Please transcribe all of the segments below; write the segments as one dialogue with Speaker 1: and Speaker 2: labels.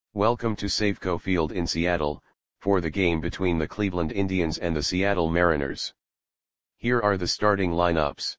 Speaker 1: Welcome to Safeco Field in Seattle, for the game between the Cleveland Indians and the Seattle Mariners. Here are the starting lineups.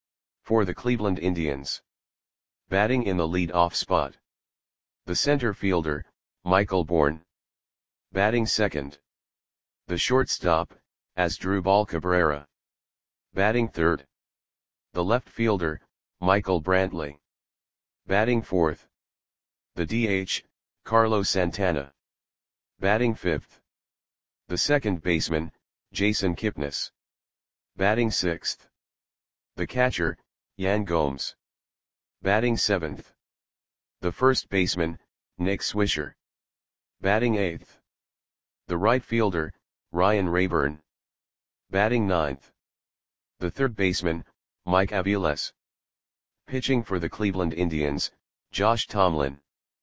Speaker 1: For the Cleveland Indians. Batting in the lead-off spot. The center fielder, Michael Bourn. Batting second. The shortstop, Asdrubal Cabrera. Batting third. The left fielder, Michael Brantley. Batting fourth. The DH, Carlos Santana. Batting fifth. The second baseman, Jason Kipnis. Batting sixth. The catcher, Yan Gomes. Batting seventh. The first baseman, Nick Swisher. Batting eighth. The right fielder, Ryan Raburn. Batting ninth. The third baseman, Mike Aviles. Pitching for the Cleveland Indians, Josh Tomlin.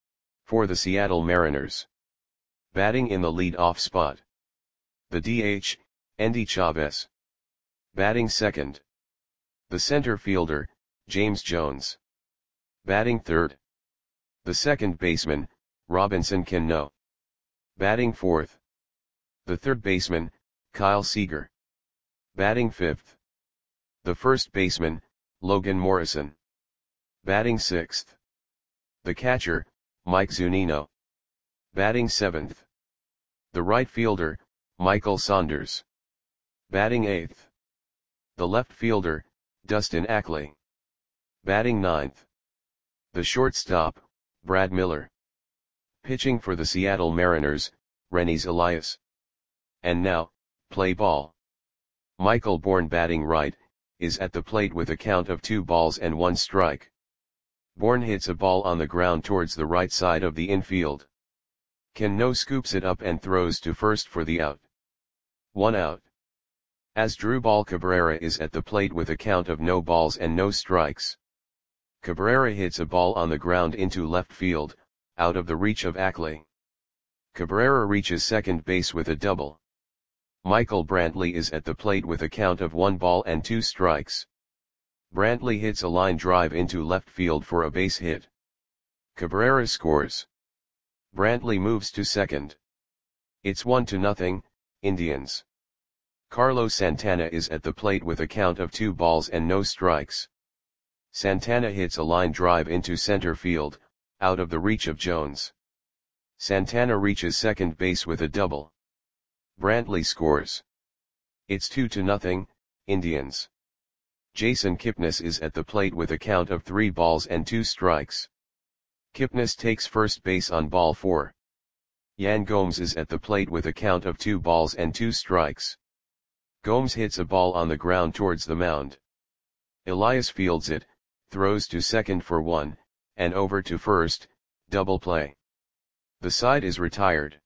Speaker 1: For the Seattle Mariners. Batting in the lead-off spot. The DH, Endy Chavez. Batting second. The center fielder, James Jones. Batting third. The second baseman, Robinson Cano. Batting fourth. The third baseman, Kyle Seager. Batting fifth. The first baseman, Logan Morrison. Batting sixth. The catcher, Mike Zunino. Batting seventh. The right fielder, Michael Saunders. Batting eighth. The left fielder, Dustin Ackley. Batting ninth. The shortstop, Brad Miller. Pitching for the Seattle Mariners, Renis Elias. And now, play ball. Michael Bourn batting right, is at the plate with a count of 2-1 strike. Bourn hits a ball on the ground towards the right side of the infield. Cano scoops it up and throws to first for the out. 1 out. Asdrubal Cabrera is at the plate with a count of no balls and no strikes. Cabrera hits a ball on the ground into left field, out of the reach of Ackley. Cabrera reaches second base with a double. Michael Brantley is at the plate with a count of 1 ball and 2 strikes. Brantley hits a line drive into left field for a base hit. Cabrera scores. Brantley moves to second. It's 1-0, Indians. Carlos Santana is at the plate with a count of 2 balls and no strikes. Santana hits a line drive into center field, out of the reach of Jones. Santana reaches second base with a double. Brantley scores. It's 2-0, Indians. Jason Kipnis is at the plate with a count of 3 balls and 2 strikes. Kipnis takes first base on ball 4. Yan Gomes is at the plate with a count of 2 balls and 2 strikes. Gomes hits a ball on the ground towards the mound. Elias fields it, throws to second for 1, and over to first, double play. The side is retired.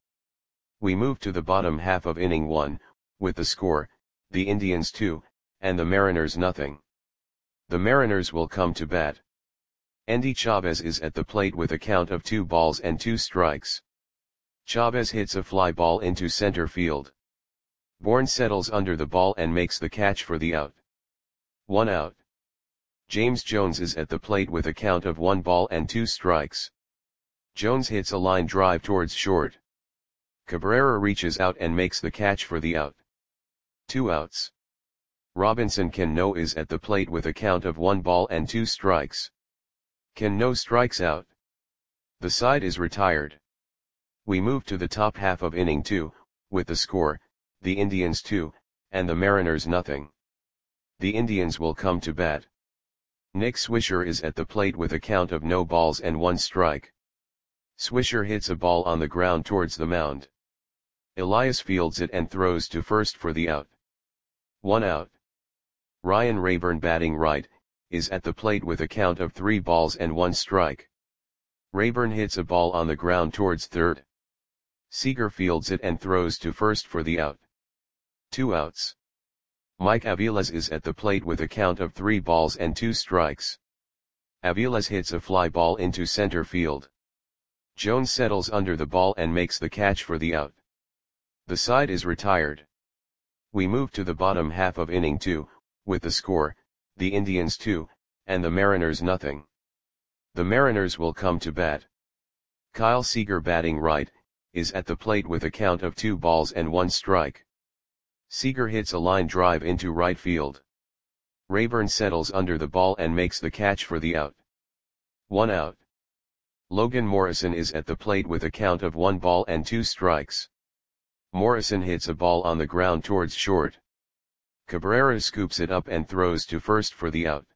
Speaker 1: We move to the bottom half of inning 1, with the score, the Indians 2, and the Mariners nothing. The Mariners will come to bat. Endy Chavez is at the plate with a count of 2 balls and 2 strikes. Chavez hits a fly ball into center field. Bourn settles under the ball and makes the catch for the out. 1 out. James Jones is at the plate with a count of 1 ball and 2 strikes. Jones hits a line drive towards short. Cabrera reaches out and makes the catch for the out. 2 outs. Robinson Cano is at the plate with a count of 1 ball and 2 strikes. Cano strikes out. The side is retired. We move to the top half of inning 2, with the score, the Indians 2, and the Mariners nothing. The Indians will come to bat. Nick Swisher is at the plate with a count of no balls and 1 strike. Swisher hits a ball on the ground towards the mound. Elias fields it and throws to first for the out. 1 out. Ryan Raburn batting right, is at the plate with a count of 3 balls and 1 strike. Raburn hits a ball on the ground towards third. Seager fields it and throws to first for the out. 2 outs. Mike Aviles is at the plate with a count of 3 balls and 2 strikes. Aviles hits a fly ball into center field. Jones settles under the ball and makes the catch for the out. The side is retired. We move to the bottom half of inning 2, with the score, the Indians 2, and the Mariners nothing. The Mariners will come to bat. Kyle Seager batting right, is at the plate with a count of 2 balls and 1 strike. Seager hits a line drive into right field. Rayburn settles under the ball and makes the catch for the out. 1 out. Logan Morrison is at the plate with a count of 1 ball and 2 strikes. Morrison hits a ball on the ground towards short. Cabrera scoops it up and throws to first for the out.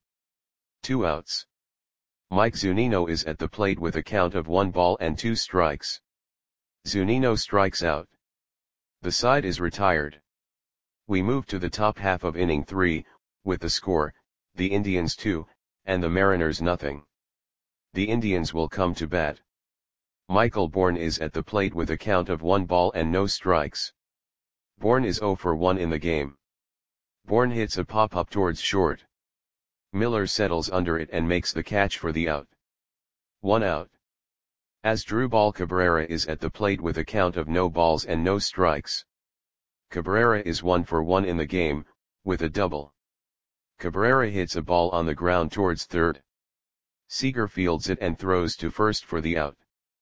Speaker 1: 2 outs. Mike Zunino is at the plate with a count of 1 ball and 2 strikes. Zunino strikes out. The side is retired. We move to the top half of inning 3, with the score, the Indians 2, and the Mariners nothing. The Indians will come to bat. Michael Bourne is at the plate with a count of 1 ball and no strikes. Bourne is 0 for 1 in the game. Bourne hits a pop-up towards short. Miller settles under it and makes the catch for the out. 1 out. Asdrubal Cabrera is at the plate with a count of no balls and no strikes. Cabrera is 1 for 1 in the game, with a double. Cabrera hits a ball on the ground towards third. Seager fields it and throws to first for the out.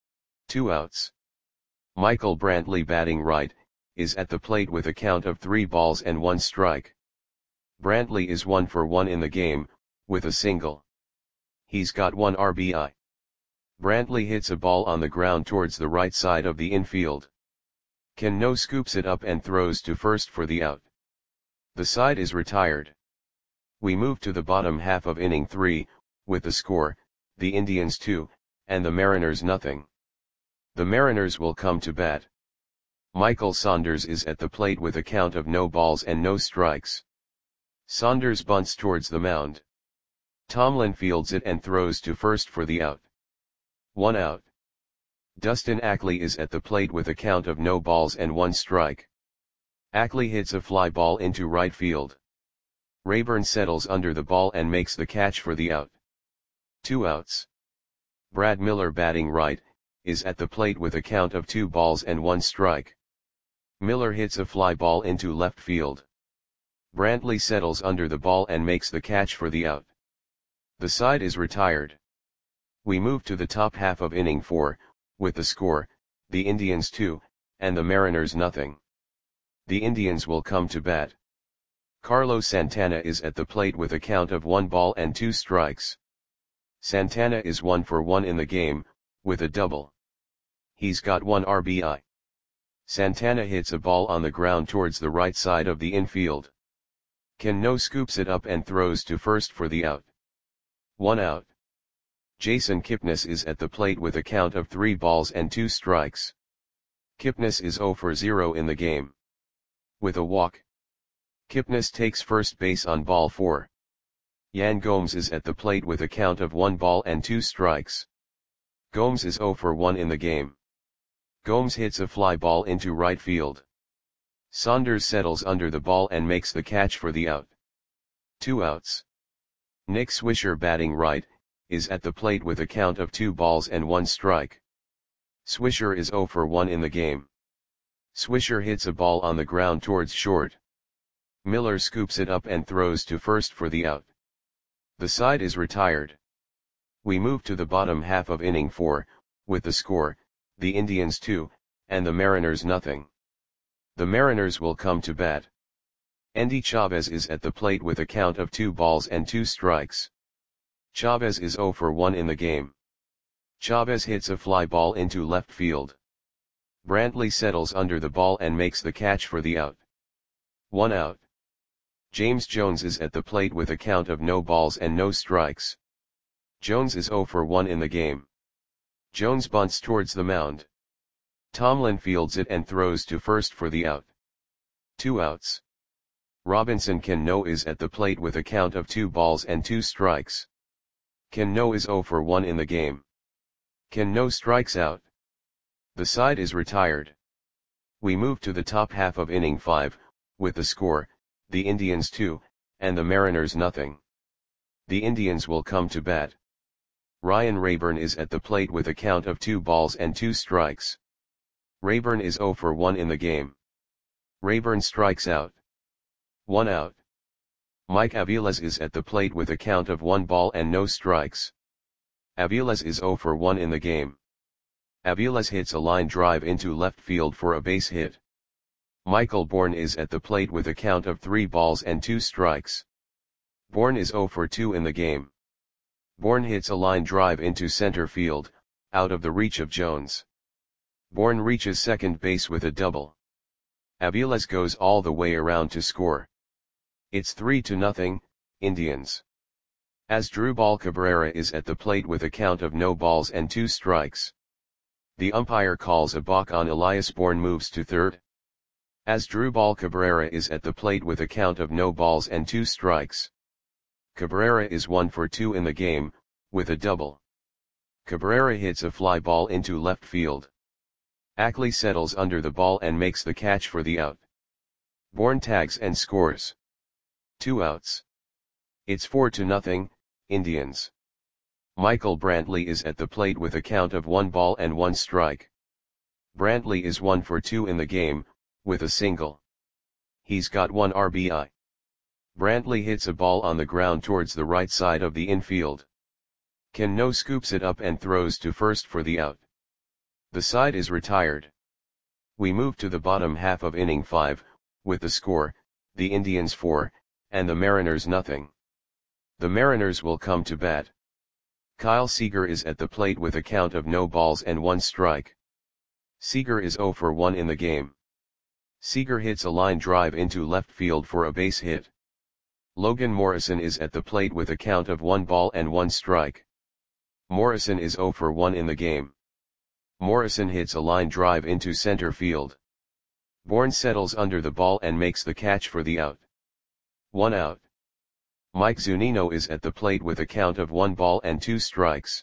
Speaker 1: 2 outs. Michael Brantley batting right, is at the plate with a count of 3 balls and 1 strike. Brantley is 1 for 1 in the game, with a single. He's got 1 RBI. Brantley hits a ball on the ground towards the right side of the infield. Cano scoops it up and throws to first for the out. The side is retired. We move to the bottom half of inning 3, with the score, the Indians 2, and the Mariners nothing. The Mariners will come to bat. Michael Saunders is at the plate with a count of no balls and no strikes. Saunders bunts towards the mound. Tomlin fields it and throws to first for the out. 1 out. Dustin Ackley is at the plate with a count of no balls and 1 strike. Ackley hits a fly ball into right field. Rayburn settles under the ball and makes the catch for the out. 2 outs. Brad Miller batting right, is at the plate with a count of 2 balls and 1 strike. Miller hits a fly ball into left field. Brantley settles under the ball and makes the catch for the out. The side is retired. We move to the top half of inning 4, with the score, the Indians 2, and the Mariners nothing. The Indians will come to bat. Carlos Santana is at the plate with a count of 1 ball and 2 strikes. Santana is 1 for 1 in the game, with a double. He's got 1 RBI. Santana hits a ball on the ground towards the right side of the infield. Cano scoops it up and throws to first for the out. 1 out. Jason Kipnis is at the plate with a count of 3 balls and 2 strikes. Kipnis is 0 for 0 in the game. With a walk. Kipnis takes first base on ball 4. Yan Gomes is at the plate with a count of 1 ball and 2 strikes. Gomes is 0 for 1 in the game. Gomes hits a fly ball into right field. Saunders settles under the ball and makes the catch for the out. 2 outs. Nick Swisher batting right, is at the plate with a count of 2 balls and 1 strike. Swisher is 0 for 1 in the game. Swisher hits a ball on the ground towards short. Miller scoops it up and throws to first for the out. The side is retired. We move to the bottom half of inning 4, with the score, the Indians 2, and the Mariners nothing. The Mariners will come to bat. Endy Chavez is at the plate with a count of 2 balls and 2 strikes. Chavez is 0 for 1 in the game. Chavez hits a fly ball into left field. Brantley settles under the ball and makes the catch for the out. 1 out. James Jones is at the plate with a count of no balls and no strikes. Jones is 0 for 1 in the game. Jones bunts towards the mound. Tomlin fields it and throws to first for the out. 2 outs. Robinson Cano is at the plate with a count of 2 balls and 2 strikes. Cano is 0 for 1 in the game. Cano strikes out. The side is retired. We move to the top half of inning 5, with the score, the Indians 2, and the Mariners nothing. The Indians will come to bat. Ryan Rayburn is at the plate with a count of 2 balls and 2 strikes. Rayburn is 0 for 1 in the game. Rayburn strikes out. 1 out. Mike Aviles is at the plate with a count of 1 ball and no strikes. Aviles is 0 for 1 in the game. Aviles hits a line drive into left field for a base hit. Michael Bourne is at the plate with a count of 3 balls and 2 strikes. Bourne is 0 for 2 in the game. Bourne hits a line drive into center field, out of the reach of Jones. Bourne reaches second base with a double. Aviles goes all the way around to score. It's 3-0, Indians. Asdrubal Cabrera is at the plate with a count of no balls and 2 strikes. The umpire calls a balk on Elias. Bourne moves to third. Asdrubal Cabrera is at the plate with a count of no balls and 2 strikes. Cabrera is 1 for 2 in the game, with a double. Cabrera hits a fly ball into left field. Ackley settles under the ball and makes the catch for the out. Bourne tags and scores. 2 outs. It's 4-0, Indians. Michael Brantley is at the plate with a count of 1 ball and 1 strike. Brantley is 1 for 2 in the game, with a single. He's got 1 RBI. Brantley hits a ball on the ground towards the right side of the infield. Cano scoops it up and throws to first for the out. The side is retired. We move to the bottom half of inning 5, with the score, the Indians 4, and the Mariners nothing. The Mariners will come to bat. Kyle Seager is at the plate with a count of no balls and 1 strike. Seager is 0 for 1 in the game. Seager hits a line drive into left field for a base hit. Logan Morrison is at the plate with a count of 1 ball and 1 strike. Morrison is 0 for 1 in the game. Morrison hits a line drive into center field. Bourne settles under the ball and makes the catch for the out. 1 out. Mike Zunino is at the plate with a count of 1 ball and 2 strikes.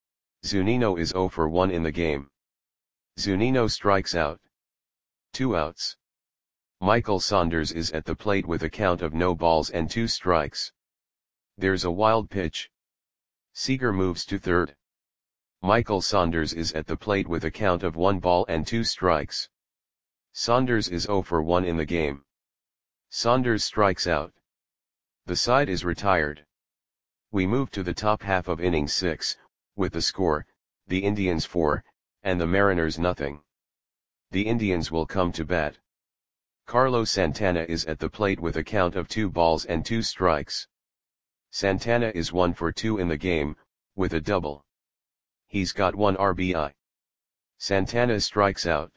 Speaker 1: Zunino is 0 for 1 in the game. Zunino strikes out. 2 outs. Michael Saunders is at the plate with a count of no balls and 2 strikes. There's a wild pitch. Seager moves to third. Michael Saunders is at the plate with a count of 1 ball and 2 strikes. Saunders is 0 for 1 in the game. Saunders strikes out. The side is retired. We move to the top half of inning 6, with the score, the Indians 4, and the Mariners nothing. The Indians will come to bat. Carlos Santana is at the plate with a count of 2 balls and 2 strikes. Santana is 1 for 2 in the game, with a double. He's got 1 RBI. Santana strikes out.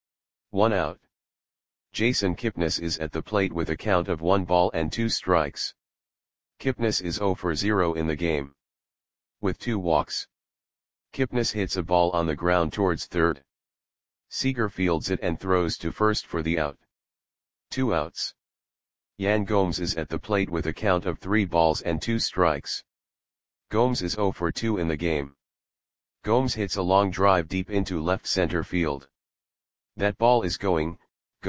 Speaker 1: 1 out. Jason Kipnis is at the plate with a count of 1 ball and 2 strikes. Kipnis is 0 for 0 in the game. With 2 walks. Kipnis hits a ball on the ground towards third. Seager fields it and throws to first for the out. 2 outs. Yan Gomes is at the plate with a count of 3 balls and 2 strikes. Gomes is 0 for 2 in the game. Gomes hits a long drive deep into left center field. That ball is gone.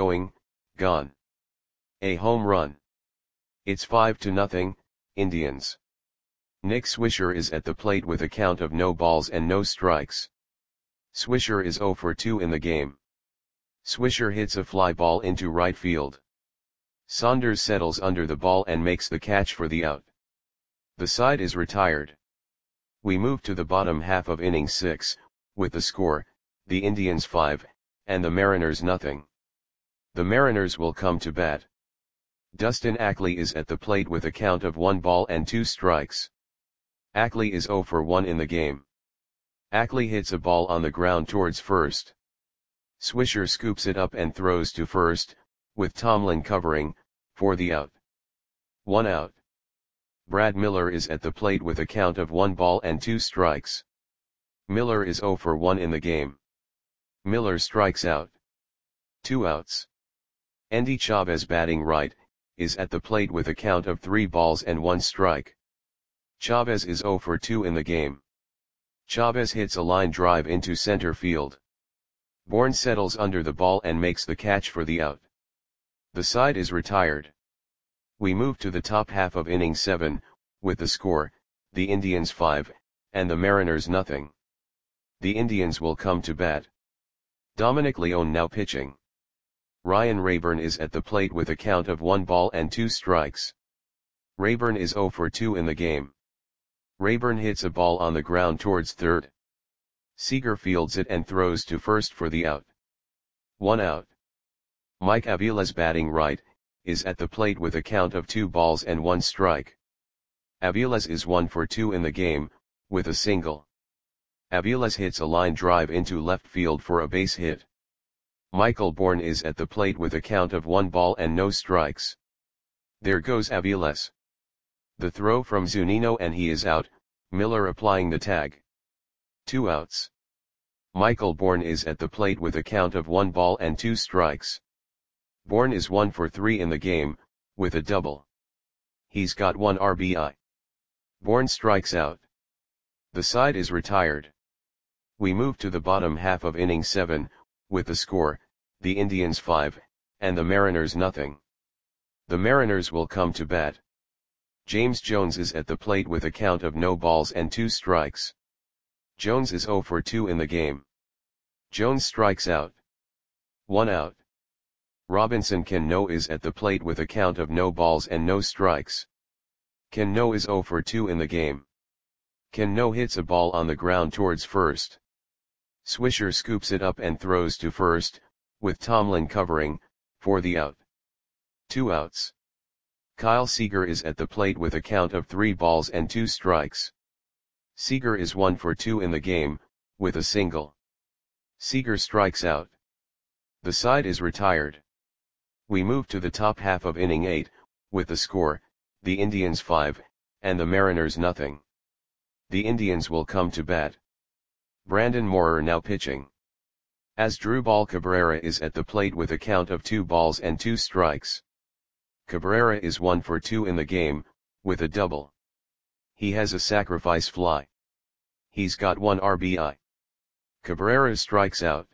Speaker 1: A home run. It's 5-0, Indians. Nick Swisher is at the plate with a count of no balls and no strikes. Swisher is 0 for 2 in the game. Swisher hits a fly ball into right field. Saunders settles under the ball and makes the catch for the out. The side is retired. We move to the bottom half of inning 6, with the score, the Indians 5, and the Mariners nothing. The Mariners will come to bat. Dustin Ackley is at the plate with a count of 1 ball and 2 strikes. Ackley is 0 for 1 in the game. Ackley hits a ball on the ground towards first. Swisher scoops it up and throws to first, with Tomlin covering, for the out. 1 out. Brad Miller is at the plate with a count of 1 ball and 2 strikes. Miller is 0 for 1 in the game. Miller strikes out. 2 outs. Endy Chavez, batting right, is at the plate with a count of 3 balls and 1 strike. Chavez is 0 for 2 in the game. Chavez hits a line drive into center field. Bourne settles under the ball and makes the catch for the out. The side is retired. We move to the top half of inning 7, with the score, the Indians 5, and the Mariners nothing. The Indians will come to bat. Dominic Leone now pitching. Ryan Rayburn is at the plate with a count of 1 ball and 2 strikes. Rayburn is 0 for 2 in the game. Rayburn hits a ball on the ground towards third. Seager fields it and throws to first for the out. 1 out. Mike Aviles, batting right, is at the plate with a count of 2 balls and 1 strike. Aviles is 1 for 2 in the game, with a single. Aviles hits a line drive into left field for a base hit. Michael Bourn is at the plate with a count of 1 ball and no strikes. There goes Aviles. The throw from Zunino and he is out, Miller applying the tag. 2 outs. Michael Bourn is at the plate with a count of 1 ball and 2 strikes. Bourn is 1 for 3 in the game, with a double. He's got 1 RBI. Bourn strikes out. The side is retired. We move to the bottom half of inning 7, with the score, the Indians 5, and the Mariners nothing. The Mariners will come to bat. James Jones is at the plate with a count of no balls and 2 strikes. Jones is 0 for 2 in the game. Jones strikes out. 1 out. Robinson Cano is at the plate with a count of no balls and no strikes. Cano is 0 for 2 in the game. Cano hits a ball on the ground towards first. Swisher scoops it up and throws to first, with Tomlin covering, for the out. 2 outs. Kyle Seager is at the plate with a count of 3 balls and 2 strikes. Seager is 1 for 2 in the game, with a single. Seager strikes out. The side is retired. We move to the top half of inning 8, with the score, the Indians 5, and the Mariners nothing. The Indians will come to bat. Brandon Moorer now pitching. Asdrubal Cabrera is at the plate with a count of 2 balls and 2 strikes. Cabrera is 1 for 2 in the game, with a double. He has a sacrifice fly. He's got 1 RBI. Cabrera strikes out.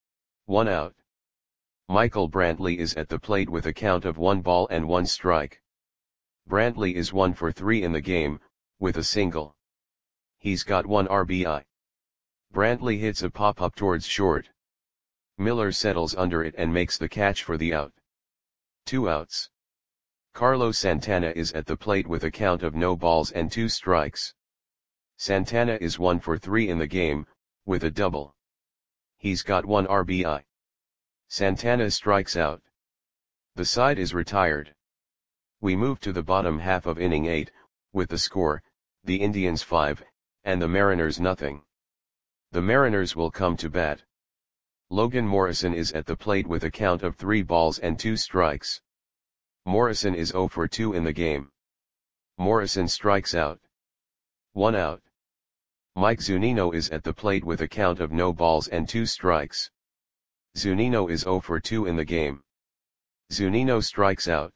Speaker 1: 1 out. Michael Brantley is at the plate with a count of 1 ball and 1 strike. Brantley is 1 for 3 in the game, with a single. He's got 1 RBI. Brantley hits a pop-up towards short. Miller settles under it and makes the catch for the out. 2 outs. Carlos Santana is at the plate with a count of no balls and 2 strikes. Santana is 1 for 3 in the game, with a double. He's got 1 RBI. Santana strikes out. The side is retired. We move to the bottom half of inning 8, with the score, the Indians 5, and the Mariners nothing. The Mariners will come to bat. Logan Morrison is at the plate with a count of 3 balls and 2 strikes. Morrison is 0 for 2 in the game. Morrison strikes out. 1 out. Mike Zunino is at the plate with a count of no balls and 2 strikes. Zunino is 0 for 2 in the game. Zunino strikes out.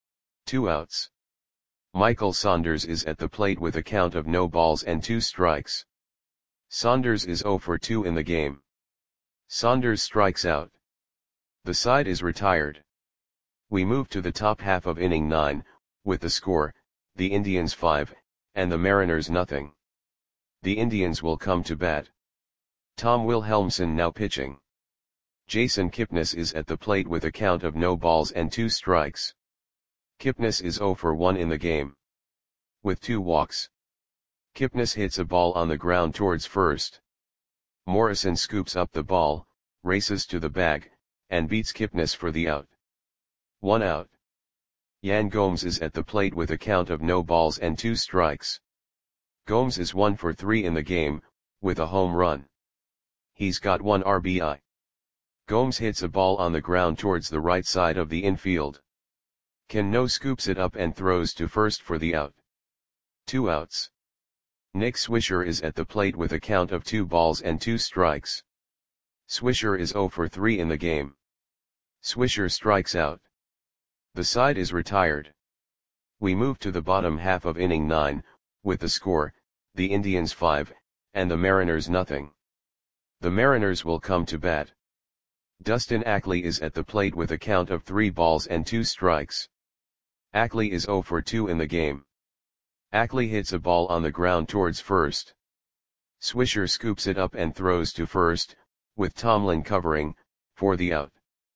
Speaker 1: 2 outs. Michael Saunders is at the plate with a count of no balls and 2 strikes. Saunders is 0 for 2 in the game. Saunders strikes out. The side is retired. We move to the top half of inning 9, with the score, the Indians 5, and the Mariners nothing. The Indians will come to bat. Tom Wilhelmsen now pitching. Jason Kipnis is at the plate with a count of no balls and 2 strikes. Kipnis is 0 for 1 in the game. With 2 walks. Kipnis hits a ball on the ground towards first. Morrison scoops up the ball, races to the bag, and beats Kipnis for the out. 1 out. Yan Gomes is at the plate with a count of no balls and 2 strikes. Gomes is 1 for 3 in the game, with a home run. He's got 1 RBI. Gomes hits a ball on the ground towards the right side of the infield. Cano scoops it up and throws to first for the out. 2 outs. Nick Swisher is at the plate with a count of 2 balls and 2 strikes. Swisher is 0 for 3 in the game. Swisher strikes out. The side is retired. We move to the bottom half of inning 9, with the score, the Indians 5, and the Mariners nothing. The Mariners will come to bat. Dustin Ackley is at the plate with a count of 3 balls and 2 strikes. Ackley is 0 for 2 in the game. Ackley hits a ball on the ground towards first. Swisher scoops it up and throws to first, with Tomlin covering, for the out.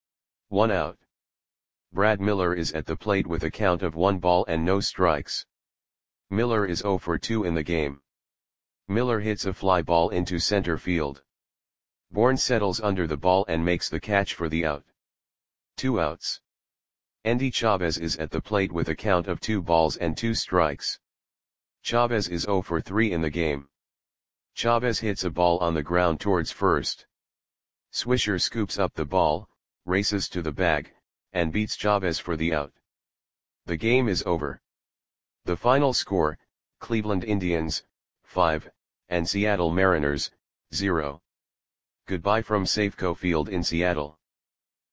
Speaker 1: 1 out. Brad Miller is at the plate with a count of 1 ball and no strikes. Miller is 0 for 2 in the game. Miller hits a fly ball into center field. Bourne settles under the ball and makes the catch for the out. 2 outs. Endy Chavez is at the plate with a count of 2 balls and 2 strikes. Chavez is 0 for 3 in the game. Chavez hits a ball on the ground towards first. Swisher scoops up the ball, races to the bag, and beats Chavez for the out. The game is over. The final score, Cleveland Indians, 5, and Seattle Mariners, 0. Goodbye from Safeco Field in Seattle.